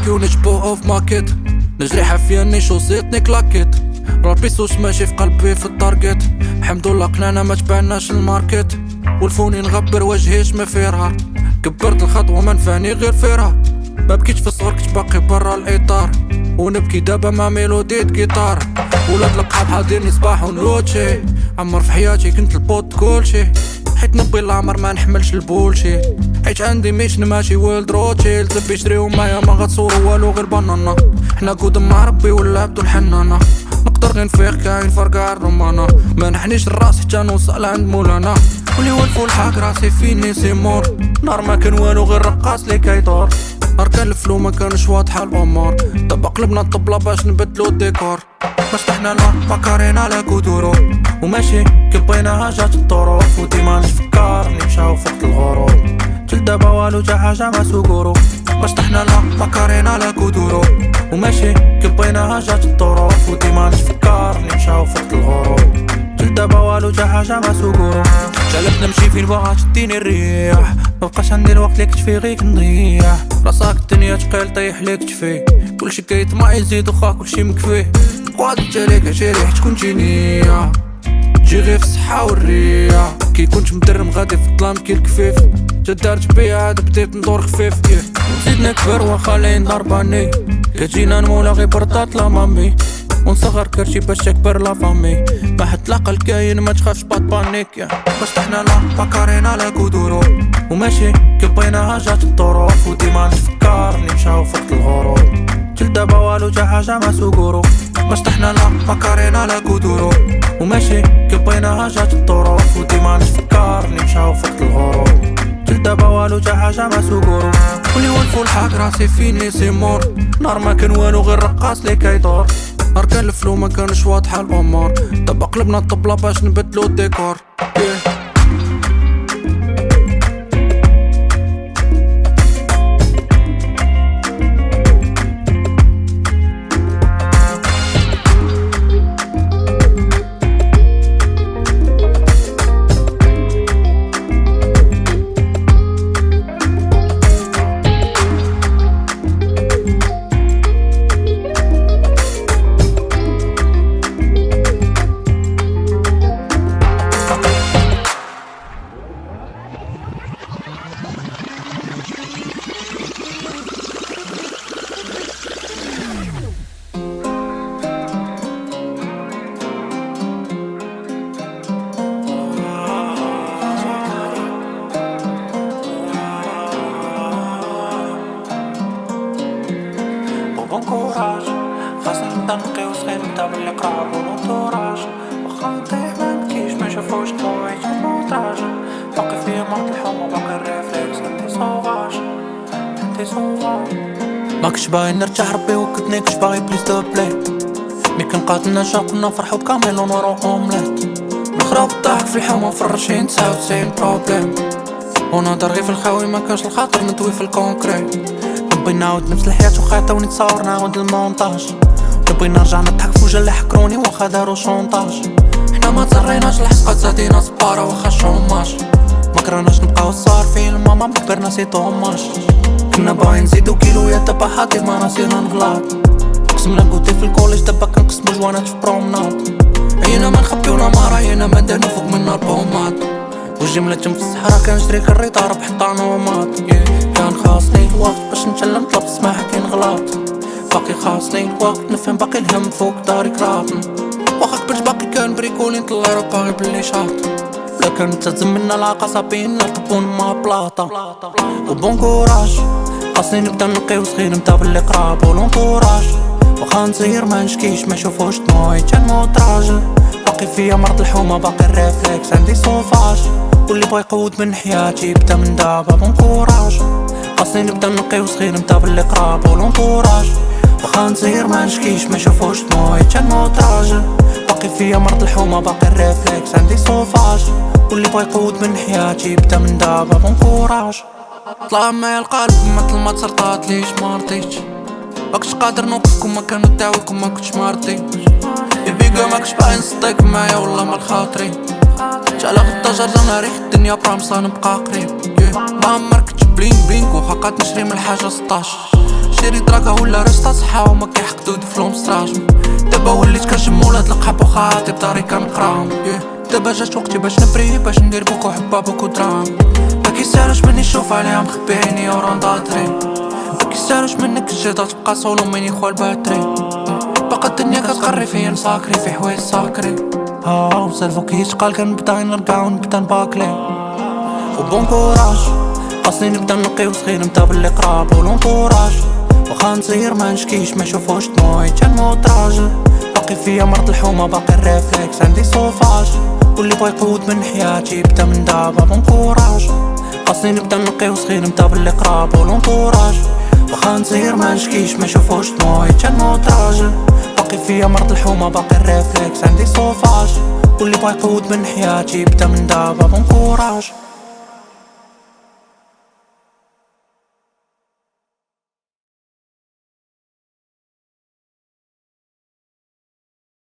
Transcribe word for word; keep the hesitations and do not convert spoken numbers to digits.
نبكي ونجبو في ماكيت، نجري حافياني شوزيتني كلاكيت، رابيسوش ماشي في قلبي في التارجت. الحمدلله قنانا ما تبعناش الماركت، والفوني نغبر وجهيش ما فيرها. كبرت الخطوة ما نفعني غير فيرها، ما بكيتش في الصغر كنت باقي برا الاطار، ونبكي دابا مع ميلودية جيتار. ولاد القحاب حاضرني صباح ونوتشي، عمر في حياتي كنت البوت كلشي، حيت نبغي العمر ما نحملش البولشي، حيت عندي ميشن ماشي ويلد روتشيلد. زبي شريو معايا ما غتصورو والو غير بانانا، حنا قدام مع ربي ولا عبدو الحنانة. نقدر غير نفيق كاين فرقة عالرمانة، ما نحنيش الراس حتى نوصل عند مولانا. واللي ولفو الحق راسي فيني سيمور، نار ما كان والو غير رقاص لي كيدور. نهار كان الفلو ما كانش واضحة الامور، دابا قلبنا الطبلة باش نبدلو الديكور. ما فتحنا لا بكارينا على كودورو، وماشي كي بغيناها جات الظروف، وديما نتفكر نمشاو في وقت الغروب. جل دابا والو جا حاجة ما سوقورو، ما فتحنا لا بكارينا على كودورو، وماشي كي بغيناها جات الظروف، وديما نتفكر نمشاو في وقت الغروب. جل دابا والو جا حاجة ما سوقورو. جالك نمشي فين بغات تديني الرياح، مبقاش عندي الوقت ليك تشفي غيك نضيع. راسك الدنيا تقيل طيح ليك تشفي، كلشي كيطمع يزيد وخا كلشي مكفيه. قواد جاليك عشيري حيت كنتي نية، تجي غير في الصحة والرية. كي كنت مدرم غادي في الظلام كي الكفيف، جا دارت بيا عاد بديت ندور خفيف. زيدنا كبر واخا لين ضرباني، كتجينا نمولا غير بردات لا مامي، ونصغر كرشي باش تكبر لا فامي. ما حد تلاقى الكاين ما تخافش بات بانيك. باش طحنا لا بكارينا على كودورو، وماشي كي بغيناها جات الظروف، وديما نتفكر نمشاو في وقت الغروب. جل دابا والو جا حاجة ما سوقورو، باش طحنا لا بكارينا على كودورو، وماشي كي بغيناها جات الظروف، وديما نتفكر نمشاو في وقت الغروب. جل دابا والو جا حاجة ما سوقورو. واللي ولفو الحق راسي فيني سيمور، نار ما كان والو غير رقاص لي كيدور. نهار كان الفلو ما كانش واضحة الامور، دابا قلبنا الطبلة باش نبدلو الديكور. yeah. كوراج خاصنا نبدا نقيو صغير نبدا بالقراب ونطوراج. واخا نطيح ما نبكيش ما شافوش طموحي موطاج، باقي فيا مرض الحومة باقي الريفلكس عندي صوفاج عندي صوفاج. ماكش باغي نرجع ربي وكدني كش باغي بليز دو بلاي، مي كنقاتلنا جا كنا نفرحو بكاميلون ورو اومليت. نخرب الضحك في الحومة فرشين تسعة وتسعين بروبليم، ونهضر غير في الخاوي ما كانش الخاطر نطوي في الكونكريت. نبغي نعاود نفس الحياة وخاطوني تصور نعاود المونتاج، نبغي نرجع نضحك فوجا اللي حكروني واخا دارو شونطاج. حنا ما تزريناش الحسقات زادينا سبارة واخا شوماج، ما كرهناش نبقاو صارفين الماما مكبرنا سي طوماج. كنا باغيين نزيدو كيلويات دابا حاطين ما ناسينا نغلاط، قسمنا قوتي في الكوليج دابا كنقسمو جوانات في برومناد. عينا ما نخبيونا ما راينا ما دارنا فوق منا البومات، وجملة في الصحراء كنشري كريطة ربح طانومات. كان خاصني الوقت باش نتعلم طلب سماح كي نغلط، باقي خاصني الوقت نفهم باقي الهم فوق داري كراطن. واخا كبرت باقي كان بريكولي نطلع رباغي بلي شاط، بلا كانت تزمنا العاقة صابين نرطبون ما بلاطة. وبون كوراج خاصني نبدا نقيو صغير نبدا بالقراب ولونطوراج. واخا نسير ما نشكيش ما نشوفوش دموعي تنموت راجل، باقي فيا مرض الحومة باقي الريفلكس عندي صوفاج. واللي بغا يقود من حياتي يبدا من دابا بون كوراج، خاصني نبدا نقيو صغير نبدا بالقراب ولونطوراج. واخا نسير ما نشكيش ما نشوفوش دموعي تنموت راجل، باقي فيا مرض الحومة باقي الريفلكس عندي صوفاج. واللي بغا يقود من حياتي يبدا من دابا بون كوراج. طلع معايا القلب مثل ما تسرطاتليش مرضيتش، ماكش قادر نوقفكم ما كانوا داويكم ما كنتش مرضي. يبيقا ماكش باغي نصديق معايا والله ما الخاطري، جالا غدا جرجنا ريح الدنيا برامصة نبقى قريب. ما عمرك بلينك بلينك وخا قاد نشري من الحاجة ستاش، ديري دراكا ولا رشطة صحة وما كيحقدو يدفلو مستراجم. دابا وليت كنشم ولاد القحاب وخاطي بداري كنقراهم. دابا جات وقتي باش نبري باش ندير بوكو حبة بوكو درام. مكيسالوش مني نشوف عليها مخبي عيني ورا نداطري. مكيسالوش منك الجيطة تبقى صولو مني خوا الباتري. باقا الدنيا كتقري فيا نساكري في حوايج ساكري. ها وسالفو كيتقال كنبدا نركع ونبدا نباكلي. وبون كوراج خاصني نبدا نلقي وصغير نبدا باللي قراب ولونطوراج. واخا نصير ما نشكيش ما نشوفوش دموعي تنموت راجل. باقي فيا مرض الحومة باقي الريفلكس عندي صوفاج. واللي بغا يقود من حياتي يبدا من دابا بون كوراج. خاصني نبدا نلقي وصغير نبدا باللي قراب ولونطوراج. واخا نصير ما نشكيش ما نشوفوش دموعي تنموت راجل. باقي فيا مرض الحومة باقي الريفلكس عندي صوفاج. واللي بغا يقود من حياتي يبدا من دابا بون كوراج.